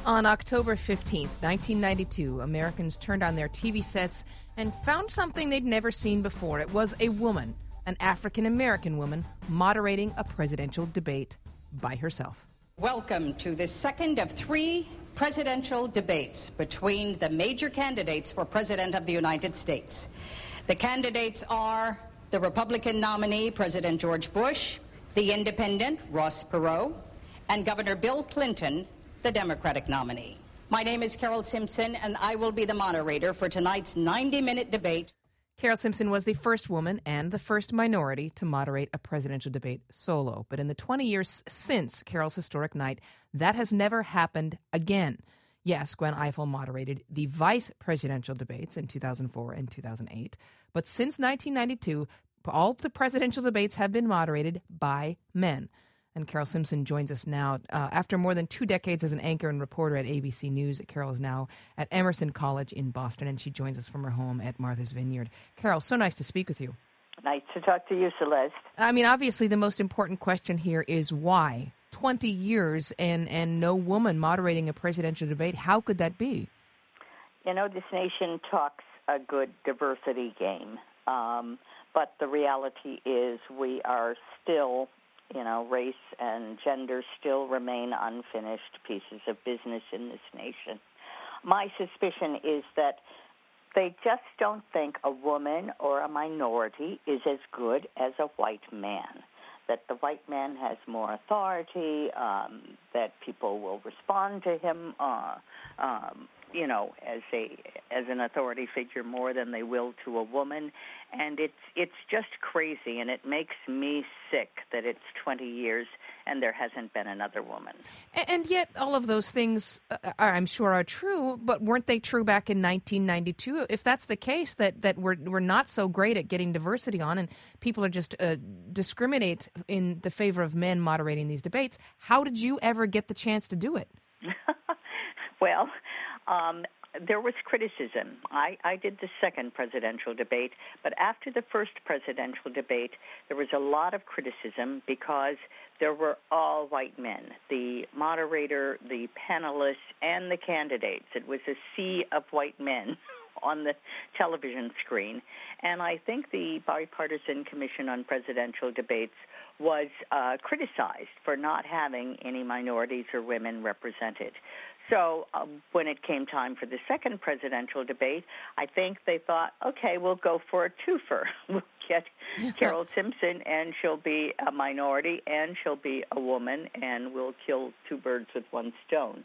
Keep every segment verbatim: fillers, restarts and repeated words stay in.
On October fifteenth, nineteen ninety-two, Americans turned on their T V sets and found something they'd never seen before. It was a woman, an African-American woman, moderating a presidential debate by herself. Welcome to the second of three presidential debates between the major candidates for President of the United States. The candidates are the Republican nominee, President George Bush, the independent, Ross Perot, and Governor Bill Clinton, the Democratic nominee. My name is Carol Simpson, and I will be the moderator for tonight's ninety-minute debate. Carol Simpson was the first woman and the first minority to moderate a presidential debate solo. But in the twenty years since Carol's historic night, that has never happened again. Yes, Gwen Ifill moderated the vice presidential debates in two thousand four and two thousand eight. But since nineteen ninety-two, all the presidential debates have been moderated by men. And Carol Simpson joins us now. Uh, after more than two decades as an anchor and reporter at A B C News, Carol is now at Emerson College in Boston, and she joins us from her home at Martha's Vineyard. Carol, so nice to speak with you. Nice to talk to you, Celeste. I mean, obviously, the most important question here is why? twenty years and, and no woman moderating a presidential debate. How could that be? You know, this nation talks a good diversity game, um, but the reality is we are still... You know, race and gender still remain unfinished pieces of business in this nation. My suspicion is that they just don't think a woman or a minority is as good as a white man, that the white man has more authority, um, that people will respond to him, uh, um, you know, as a as an authority figure more than they will to a woman. And it's it's just crazy, and it makes me sick that it's twenty years and there hasn't been another woman. And yet all of those things, uh, are, I'm sure, are true, but weren't they true back in nineteen ninety-two? If that's the case, that, that we're, we're not so great at getting diversity on and people are just uh, discriminate in the favor of men moderating these debates, how did you ever get the chance to do it? Well, um, there was criticism. I, I did the second presidential debate, but after the first presidential debate, there was a lot of criticism because there were all white men, the moderator, the panelists, and the candidates. It was a sea of white men on the television screen. And I think the Bipartisan Commission on Presidential Debates was uh, criticized for not having any minorities or women represented. So um, when it came time for the second presidential debate, I think they thought, okay, we'll go for a twofer. We'll get Carol Simpson, and she'll be a minority, and she'll be a woman, and we'll kill two birds with one stone.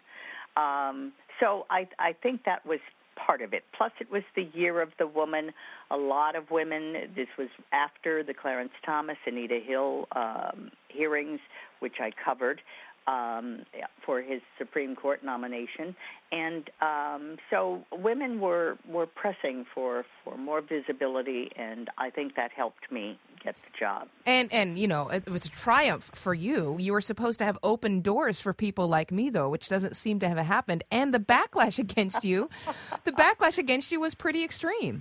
Um, so I, I think that was part of it. Plus, it was the year of the woman. A lot of women, this was after the Clarence Thomas, Anita Hill um, hearings, which I covered. Um, for his Supreme Court nomination. And um, so women were, were pressing for, for more visibility, and I think that helped me get the job. And, and, you know, it was a triumph for you. You were supposed to have open doors for people like me, though, which doesn't seem to have happened. And the backlash against you, the backlash against you was pretty extreme.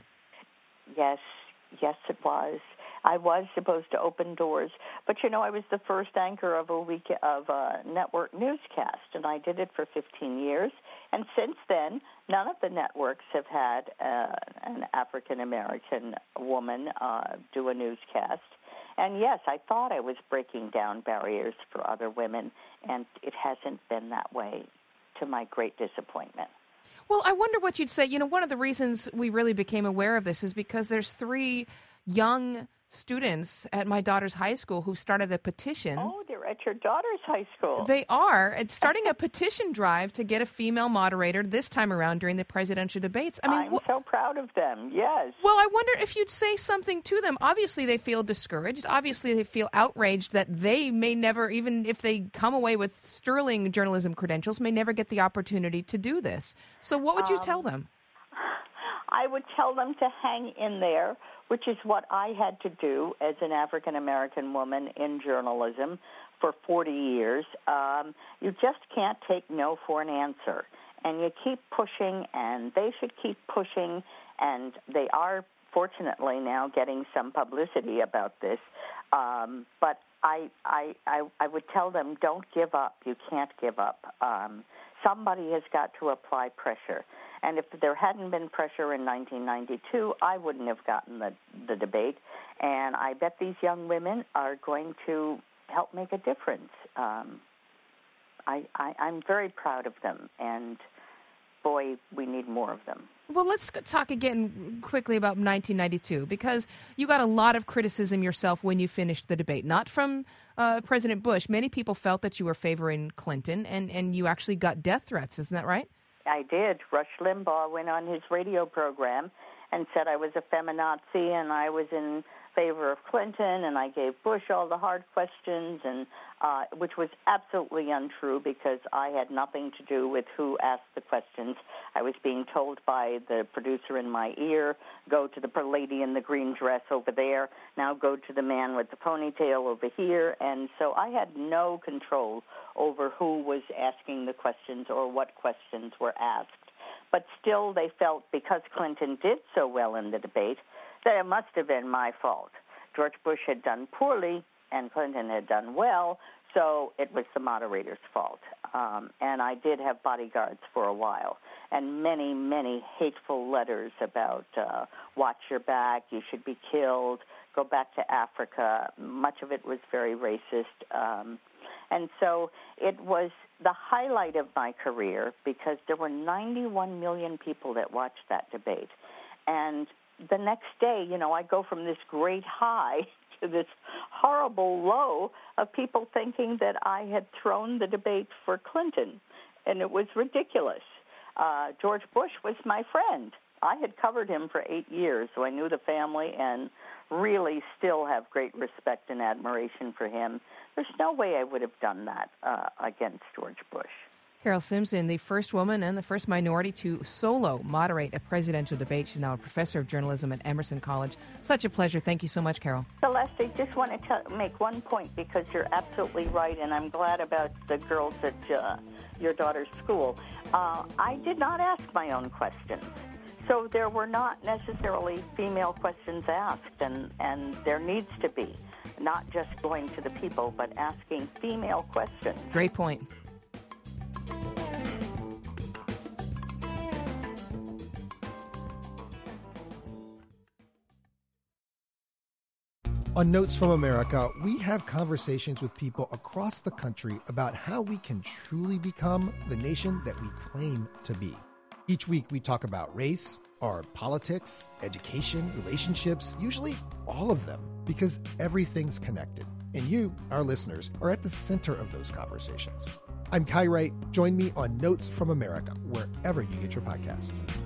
Yes, yes, it was. I was supposed to open doors, but you know, I was the first anchor of a week of a network newscast, and I did it for fifteen years. And since then, none of the networks have had uh, an African American woman uh, do a newscast. And yes, I thought I was breaking down barriers for other women, and it hasn't been that way, to my great disappointment. Well, I wonder what you'd say. You know, one of the reasons we really became aware of this is because there's three young students at my daughter's high school who started a petition. Oh, they're at your daughter's high school. They are. It's starting a petition drive to get a female moderator this time around during the presidential debates. I mean, I'm wh- so proud of them, yes. Well, I wonder if you'd say something to them. Obviously, they feel discouraged. Obviously, they feel outraged that they may never, even if they come away with sterling journalism credentials, may never get the opportunity to do this. So what would you um, tell them? I would tell them to hang in there, which is what I had to do as an African-American woman in journalism for forty years. Um, you just can't take no for an answer. And you keep pushing, and they should keep pushing, and they are fortunately now getting some publicity about this. Um, but I, I, I, I would tell them, don't give up. You can't give up. Um, somebody has got to apply pressure. And if there hadn't been pressure in nineteen ninety-two, I wouldn't have gotten the, the debate. And I bet these young women are going to help make a difference. Um, I, I, I'm very proud of them, and boy, we need more of them. Well, let's talk again quickly about nineteen ninety-two, because you got a lot of criticism yourself when you finished the debate, not from uh, President Bush. Many people felt that you were favoring Clinton, and, and you actually got death threats. Isn't that right? I did. Rush Limbaugh went on his radio program and said I was a feminazi and I was in favor of Clinton, and I gave Bush all the hard questions, and uh, which was absolutely untrue because I had nothing to do with who asked the questions. I was being told by the producer in my ear, go to the lady in the green dress over there, now go to the man with the ponytail over here, and so I had no control over who was asking the questions or what questions were asked. But still, they felt because Clinton did so well in the debate that it must have been my fault. George Bush had done poorly and Clinton had done well, so it was the moderator's fault. Um, and I did have bodyguards for a while, and many, many hateful letters about uh, watch your back, you should be killed, go back to Africa. Much of it was very racist. Um, and so it was the highlight of my career because there were ninety-one million people that watched that debate. And the next day, you know, I go from this great high to this horrible low of people thinking that I had thrown the debate for Clinton, and it was ridiculous. Uh, George Bush was my friend. I had covered him for eight years, so I knew the family and really still have great respect and admiration for him. There's no way I would have done that uh, against George Bush. Carol Simpson, the first woman and the first minority to solo moderate a presidential debate. She's now a professor of journalism at Emerson College. Such a pleasure. Thank you so much, Carol. Celeste, I just want to t- make one point because you're absolutely right, and I'm glad about the girls at uh, your daughter's school. Uh, I did not ask my own questions. So there were not necessarily female questions asked, and, and there needs to be, not just going to the people, but asking female questions. Great point. On Notes from America, we have conversations with people across the country about how we can truly become the nation that we claim to be. Each week, we talk about race, our politics, education, relationships, usually all of them, because everything's connected. And you, our listeners, are at the center of those conversations. I'm Kai Wright. Join me on Notes from America, wherever you get your podcasts.